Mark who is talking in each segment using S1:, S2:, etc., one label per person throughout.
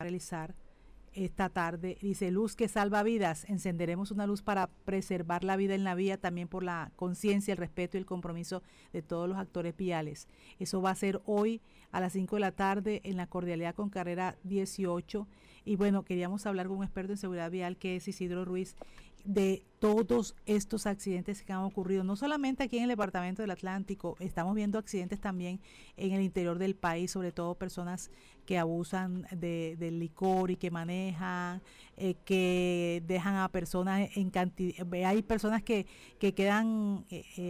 S1: realizar esta tarde. Dice: luz que salva vidas, encenderemos una luz para preservar la vida en la vía, también por la conciencia, el respeto y el compromiso de todos los actores viales. Eso va a ser hoy a las 5 de la tarde en la Cordialidad con carrera 18. Y bueno, queríamos hablar con un experto en seguridad vial, que es Isidro Ruiz, de todos estos accidentes que han ocurrido, no solamente aquí en el departamento del Atlántico. Estamos viendo accidentes también en el interior del país, sobre todo personas que abusan del licor y que manejan, que dejan a personas en cantidad. Hay personas que quedan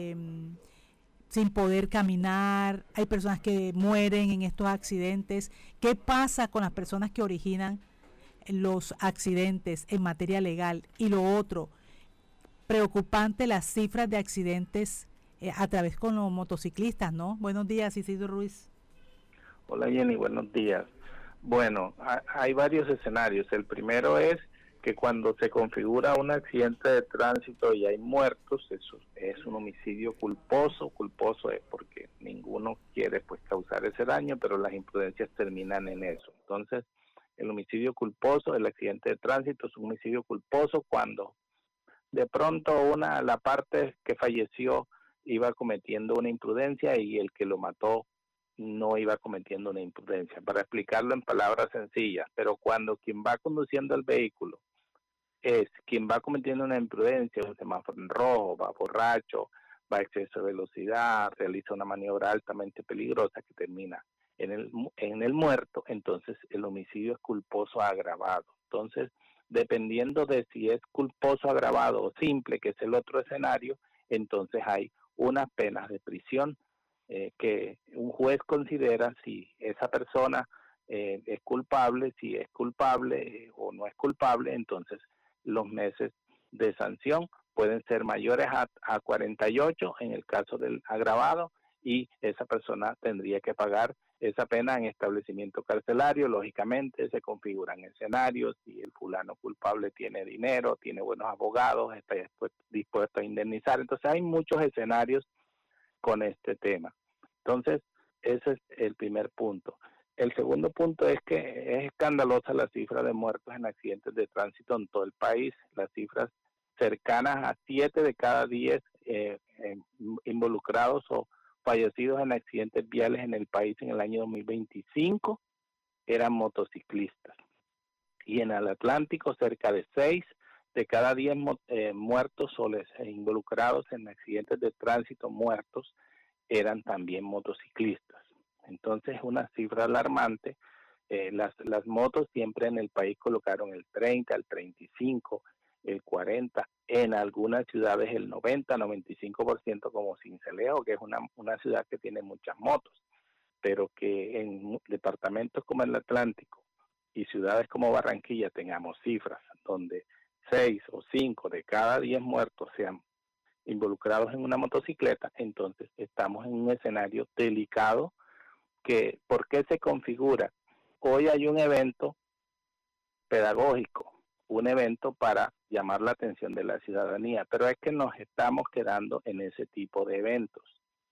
S1: sin poder caminar, hay personas que mueren en estos accidentes. ¿Qué pasa con las personas que originan los accidentes en materia legal? Y lo otro, preocupante las cifras de accidentes a través con los motociclistas, ¿no? Buenos días, Isidro Ruiz.
S2: Hola Jenny, buenos días. Bueno, hay varios escenarios. El primero es que cuando se configura un accidente de tránsito y hay muertos, eso es un homicidio culposo. Culposo es porque ninguno quiere pues causar ese daño, pero las imprudencias terminan en eso. Entonces, el homicidio culposo, el accidente de tránsito es un homicidio culposo cuando de pronto la parte que falleció iba cometiendo una imprudencia y el que lo mató no iba cometiendo una imprudencia. Para explicarlo en palabras sencillas, pero cuando quien va conduciendo el vehículo es quien va cometiendo una imprudencia, un semáforo en rojo, va borracho, va a exceso de velocidad, realiza una maniobra altamente peligrosa que termina en el muerto, entonces el homicidio es culposo agravado. Entonces, dependiendo de si es culposo agravado o simple, que es el otro escenario, entonces hay unas penas de prisión que un juez considera si esa persona es culpable, si es culpable o no es culpable. Entonces los meses de sanción pueden ser mayores a 48 en el caso del agravado, y esa persona tendría que pagar esa pena en establecimiento carcelario. Lógicamente se configuran escenarios: si el fulano culpable tiene dinero, tiene buenos abogados, está dispuesto a indemnizar. Entonces hay muchos escenarios con este tema. Entonces, ese es el primer punto. El segundo punto es que es escandalosa la cifra de muertos en accidentes de tránsito en todo el país. Las cifras cercanas a 7 de cada 10 involucrados o fallecidos en accidentes viales en el país en el año 2025 eran motociclistas. Y en el Atlántico, cerca de 6 de cada 10 muertos o involucrados en accidentes de tránsito muertos eran también motociclistas. Entonces, una cifra alarmante. Las motos siempre en el país colocaron el 30, el 35, el 40, en algunas ciudades el 90, 95%, como Sincelejo, que es una ciudad que tiene muchas motos, pero que en departamentos como el Atlántico y ciudades como Barranquilla tengamos cifras donde 6 o 5 de cada 10 muertos sean involucrados en una motocicleta. Entonces estamos en un escenario delicado. ¿Por qué se configura? Hoy hay un evento pedagógico, un evento para llamar la atención de la ciudadanía, pero es que nos estamos quedando en ese tipo de eventos.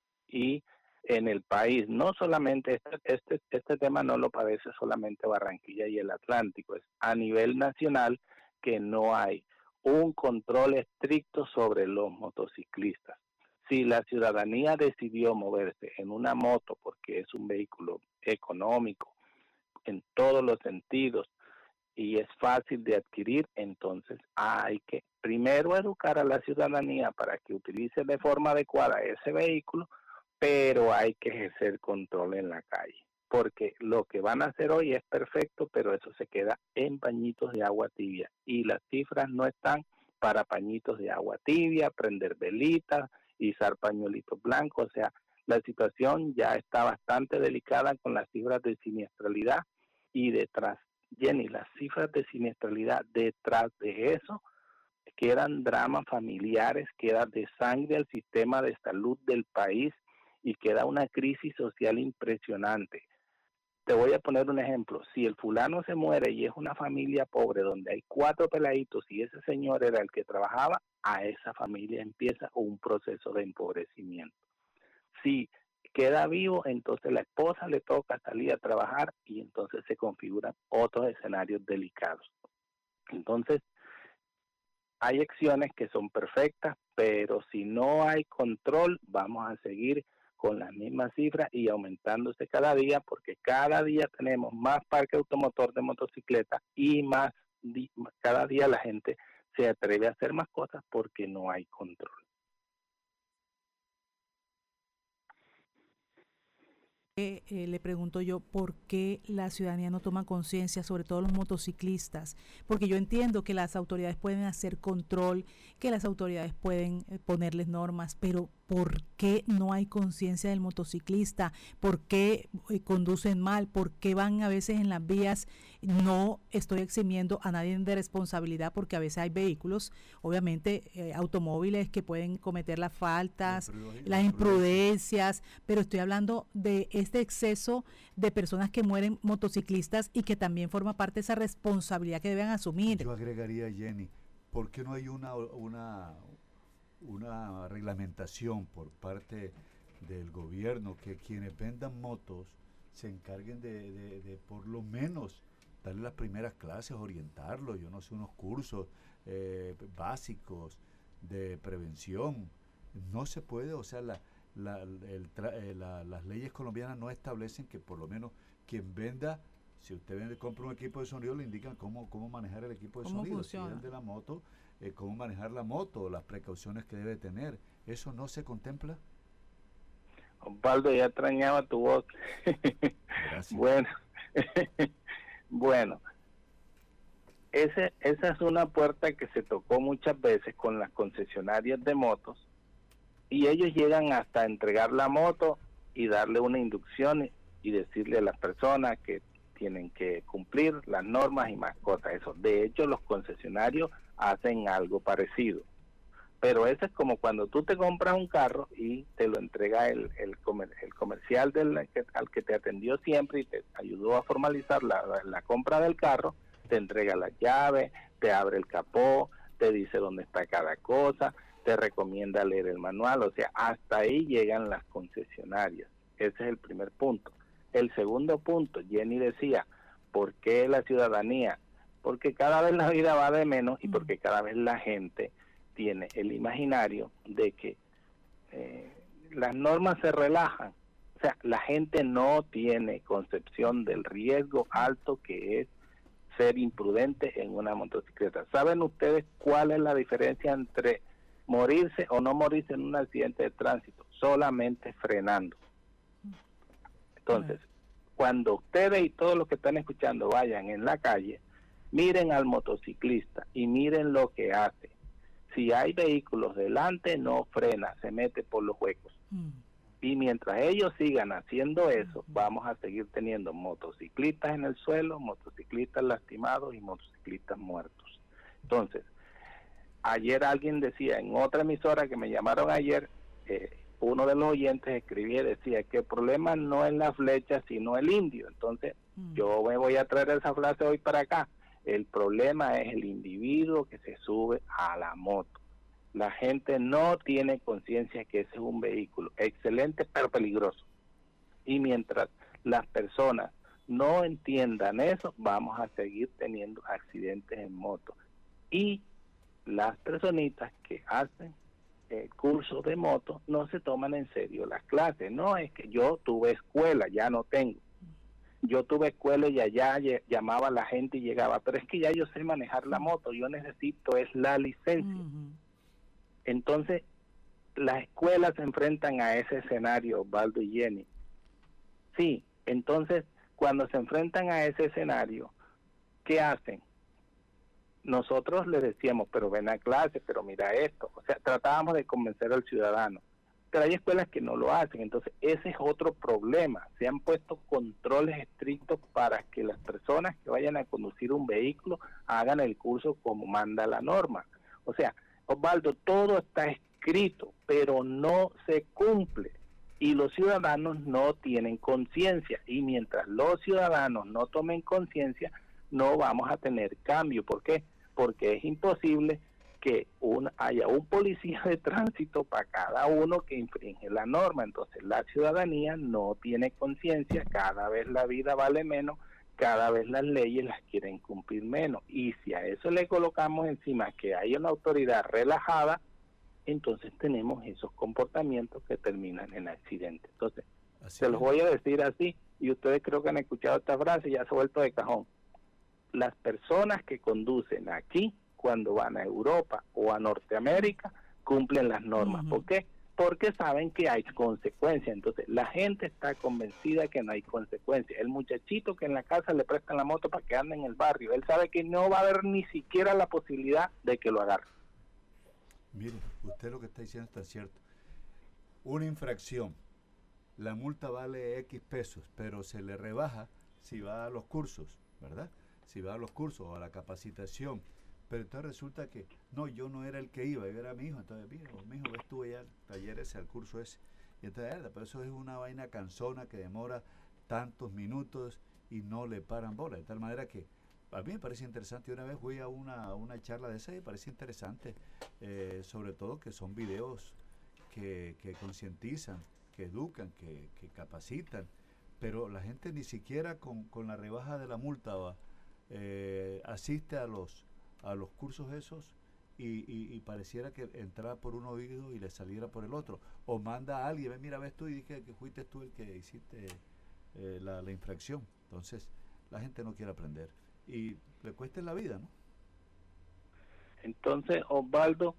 S2: Y en el país, no solamente este tema no lo padece solamente Barranquilla y el Atlántico, es a nivel nacional que no hay un control estricto sobre los motociclistas. Si la ciudadanía decidió moverse en una moto porque es un vehículo económico en todos los sentidos y es fácil de adquirir, entonces hay que primero educar a la ciudadanía para que utilice de forma adecuada ese vehículo, pero hay que ejercer control en la calle, porque lo que van a hacer hoy es perfecto, pero eso se queda en pañitos de agua tibia, y las cifras no están para pañitos de agua tibia, prender velitas, izar pañuelitos blancos. O sea, la situación ya está bastante delicada con las cifras de siniestralidad, y detrás, Jenny, las cifras de siniestralidad, detrás de eso quedan dramas familiares, queda desangre al sistema de salud del país y queda una crisis social impresionante. Te voy a poner un ejemplo: si el fulano se muere y es una familia pobre donde hay 4 peladitos y ese señor era el que trabajaba, a esa familia empieza un proceso de empobrecimiento. Si queda vivo, entonces la esposa le toca salir a trabajar y entonces se configuran otros escenarios delicados. Entonces, hay acciones que son perfectas, pero si no hay control, vamos a seguir con las mismas cifras y aumentándose cada día, porque cada día tenemos más parque automotor de motocicletas y cada día la gente se atreve a hacer más cosas porque no hay control.
S1: Le pregunto yo, ¿por qué la ciudadanía no toma conciencia, sobre todo los motociclistas? Porque yo entiendo que las autoridades pueden hacer control, que las autoridades pueden ponerles normas, pero ¿por qué no hay conciencia del motociclista? ¿Por qué conducen mal? ¿Por qué van a veces en las vías? No estoy eximiendo a nadie de responsabilidad, porque a veces hay vehículos, obviamente automóviles, que pueden cometer las faltas, las imprudencias, pero estoy hablando de este exceso de personas que mueren motociclistas y que también forma parte de esa responsabilidad que deben asumir.
S3: Yo agregaría, Jenny, ¿por qué no hay una reglamentación por parte del gobierno que quienes vendan motos se encarguen de por lo menos darle las primeras clases, orientarlos, yo no sé, unos cursos básicos de prevención? No se puede, o sea, las leyes colombianas no establecen que por lo menos quien venda, si usted compra un equipo de sonido, le indican cómo manejar el equipo de sonido.
S1: Funciona?
S3: Si vende la moto, cómo manejar la moto, las precauciones que debe tener. ¿Eso no se contempla?
S2: Osvaldo, ya extrañaba tu voz.
S3: Gracias.
S2: Bueno, esa es una puerta que se tocó muchas veces con las concesionarias de motos, y ellos llegan hasta entregar la moto y darle una inducción y decirle a las personas que tienen que cumplir las normas y más cosas. Eso, de hecho, los concesionarios hacen algo parecido, pero eso es como cuando tú te compras un carro y te lo entrega el comercial al que te atendió siempre y te ayudó a formalizar la compra del carro. Te entrega las llaves, te abre el capó, te dice dónde está cada cosa, te recomienda leer el manual. O sea, hasta ahí llegan las concesionarias. Ese es el primer punto. El segundo punto, Jenny decía, ¿por qué la ciudadanía? Porque cada vez la vida va de menos y porque cada vez la gente tiene el imaginario de que las normas se relajan. O sea, la gente no tiene concepción del riesgo alto que es ser imprudente en una motocicleta. ¿Saben ustedes cuál es la diferencia entre morirse o no morirse en un accidente de tránsito? Solamente frenando. Entonces, cuando ustedes y todos los que están escuchando vayan en la calle, miren al motociclista y miren lo que hace. Si hay vehículos delante, no frena, se mete por los huecos. Y mientras ellos sigan haciendo eso, vamos a seguir teniendo motociclistas en el suelo, motociclistas lastimados y motociclistas muertos. Entonces, ayer alguien decía, en otra emisora que me llamaron ayer, uno de los oyentes escribía y decía que el problema no es la flecha, sino el indio. Entonces, yo me voy a traer esa frase hoy para acá. El problema es el individuo que se sube a la moto. La gente no tiene conciencia que ese es un vehículo excelente pero peligroso. Y mientras las personas no entiendan eso, vamos a seguir teniendo accidentes en moto. Y las personitas que hacen cursos de moto no se toman en serio las clases. No es que yo tuve escuela, ya no tengo. Yo tuve escuela y allá llamaba a la gente y llegaba, pero es que ya yo sé manejar la moto, yo necesito es la licencia. Entonces, las escuelas se enfrentan a ese escenario, Osvaldo y Jenny. Sí, entonces, cuando se enfrentan a ese escenario, ¿qué hacen? Nosotros les decíamos, pero ven a clase, pero mira esto. O sea, tratábamos de convencer al ciudadano. Pero hay escuelas que no lo hacen, entonces ese es otro problema. Se han puesto controles estrictos para que las personas que vayan a conducir un vehículo hagan el curso como manda la norma. O sea, Osvaldo, todo está escrito, pero no se cumple. Y los ciudadanos no tienen conciencia. Y mientras los ciudadanos no tomen conciencia, no vamos a tener cambio. ¿Por qué? Porque es imposible que haya un policía de tránsito para cada uno que infringe la norma. Entonces la ciudadanía no tiene conciencia, cada vez la vida vale menos, cada vez las leyes las quieren cumplir menos. Y si a eso le colocamos encima que hay una autoridad relajada, entonces tenemos esos comportamientos que terminan en accidentes. Entonces, se los voy a decir así, y ustedes creo que han escuchado esta frase y ya se ha vuelto de cajón. Las personas que conducen aquí, cuando van a Europa o a Norteamérica, cumplen las normas. ¿Por qué? Porque saben que hay consecuencias. Entonces, la gente está convencida que no hay consecuencias. El muchachito que en la casa le prestan la moto para que ande en el barrio, él sabe que no va a haber ni siquiera la posibilidad de que lo agarre.
S3: Mire, usted lo que está diciendo está cierto. Una infracción, la multa vale X pesos, pero se le rebaja si va a los cursos, ¿verdad? Si va a los cursos o a la capacitación. Pero entonces resulta que, no, yo no era el que iba, yo era mi hijo. Entonces, mi hijo, ves tú allá al taller ese, al curso ese. Y entonces, pero eso es una vaina cansona que demora tantos minutos y no le paran bola. De tal manera que a mí me parece interesante. Una vez fui a una charla de esa y me parece interesante, sobre todo que son videos que concientizan, que educan, que capacitan. Pero la gente ni siquiera con la rebaja de la multa asiste a los cursos esos y pareciera que entrara por un oído y le saliera por el otro, o manda a alguien, mira, ves tú, y dije que fuiste tú el que hiciste la infracción. Entonces la gente no quiere aprender y le cuesta en la vida, ¿no?
S2: Entonces, Osvaldo,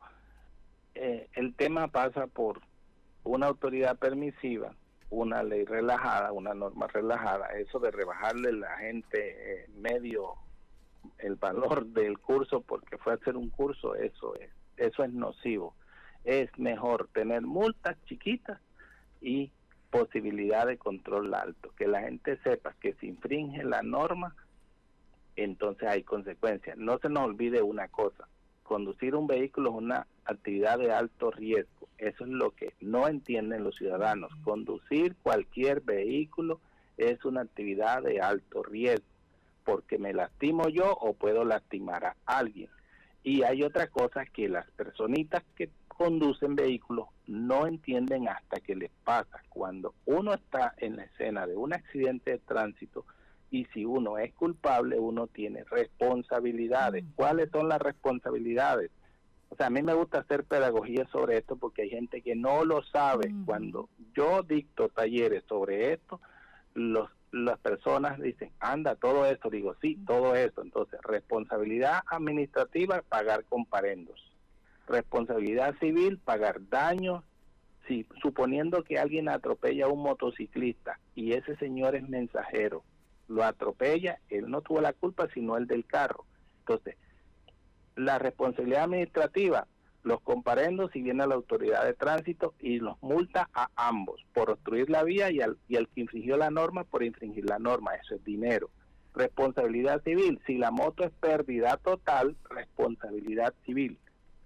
S2: el tema pasa por una autoridad permisiva, una ley relajada, una norma relajada. Eso de rebajarle a la gente medio el valor del curso porque fue a hacer un curso, eso es nocivo. Es mejor tener multas chiquitas y posibilidad de control alto, que la gente sepa que si infringe la norma, entonces hay consecuencias. No se nos olvide una cosa: conducir un vehículo es una actividad de alto riesgo. Eso es lo que no entienden los ciudadanos. Conducir cualquier vehículo es una actividad de alto riesgo, porque me lastimo yo o puedo lastimar a alguien. Y hay otra cosa que las personitas que conducen vehículos no entienden hasta que les pasa. Cuando uno está en la escena de un accidente de tránsito y si uno es culpable, uno tiene responsabilidades. ¿Cuáles son las responsabilidades? O sea, a mí me gusta hacer pedagogía sobre esto porque hay gente que no lo sabe. Cuando yo dicto talleres sobre esto, las personas dicen, anda, todo esto. Digo, sí, todo esto. Entonces, responsabilidad administrativa, pagar comparendos. Responsabilidad civil, pagar daños. Sí, suponiendo que alguien atropella a un motociclista y ese señor es mensajero, lo atropella, él no tuvo la culpa sino el del carro. Entonces, la responsabilidad administrativa, los comparendos si viene a la autoridad de tránsito y los multa a ambos por obstruir la vía y al que infringió la norma por infringir la norma. Eso es dinero. Responsabilidad civil, si la moto es pérdida total, responsabilidad civil,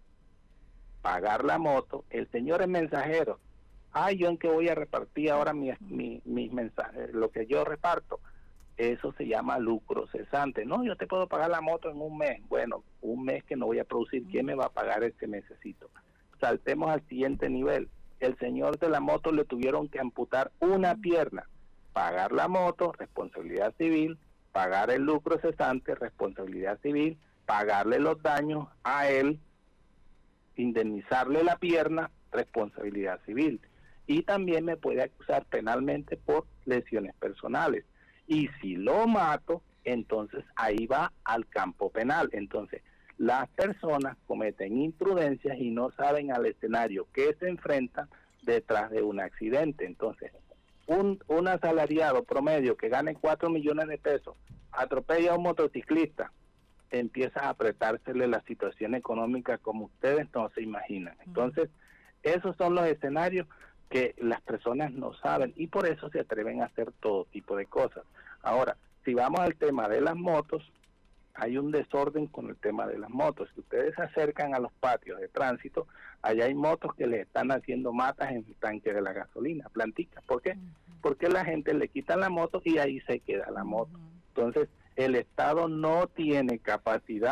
S2: pagar la moto. El señor es mensajero, yo en qué voy a repartir ahora mis mensajes, lo que yo reparto. Eso se llama lucro cesante. No, yo te puedo pagar la moto en un mes. Bueno, un mes que no voy a producir, ¿quién me va a pagar este mesecito? Saltemos al siguiente nivel. El señor de la moto le tuvieron que amputar una pierna. Pagar la moto, responsabilidad civil. Pagar el lucro cesante, responsabilidad civil. Pagarle los daños a él, indemnizarle la pierna, responsabilidad civil. Y también me puede acusar penalmente por lesiones personales. Y si lo mato, entonces ahí va al campo penal. Entonces, las personas cometen imprudencias y no saben al escenario que se enfrentan detrás de un accidente. Entonces, un asalariado promedio que gane 4 millones de pesos, atropella a un motociclista, empieza a apretársele la situación económica como ustedes no se imaginan. Entonces, esos son los escenarios que las personas no saben y por eso se atreven a hacer todo tipo de cosas. Ahora, si vamos al tema de las motos, hay un desorden con el tema de las motos. Si ustedes se acercan a los patios de tránsito, allá hay motos que le están haciendo matas en el tanque de la gasolina, plantitas. ¿Por qué? Porque la gente le quita la moto y ahí se queda la moto. Entonces, el Estado no tiene capacidad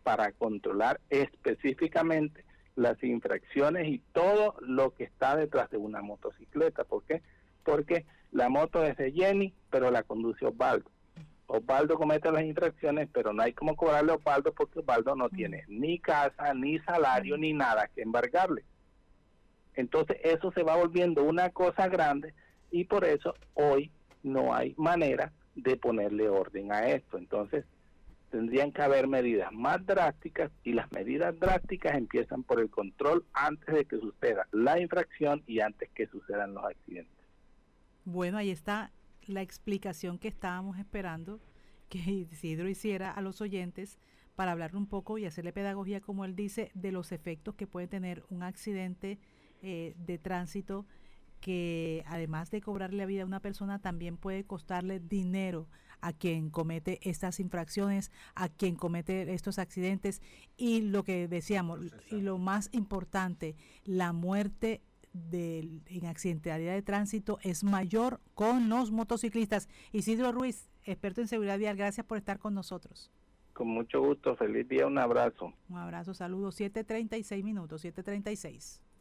S2: para controlar específicamente las infracciones y todo lo que está detrás de una motocicleta. ¿Por qué? Porque la moto es de Jenny, pero la conduce Osvaldo. Osvaldo comete las infracciones, pero no hay como cobrarle a Osvaldo porque Osvaldo no tiene ni casa, ni salario, ni nada que embargarle. Entonces eso se va volviendo una cosa grande y por eso hoy no hay manera de ponerle orden a esto. Entonces tendrían que haber medidas más drásticas y las medidas drásticas empiezan por el control antes de que suceda la infracción y antes que sucedan los accidentes.
S1: Bueno, ahí está la explicación que estábamos esperando que Isidro hiciera a los oyentes para hablarle un poco y hacerle pedagogía, como él dice, de los efectos que puede tener un accidente de tránsito, que además de cobrarle la vida a una persona, también puede costarle dinero a quien comete estas infracciones, a quien comete estos accidentes, y lo que decíamos, y lo más importante, la muerte en accidentalidad de tránsito es mayor con los motociclistas. Isidro Ruiz, experto en seguridad vial, gracias por estar con nosotros.
S2: Con mucho gusto, feliz día, un abrazo.
S1: Un abrazo, saludos, 7:36 minutos, 7:36.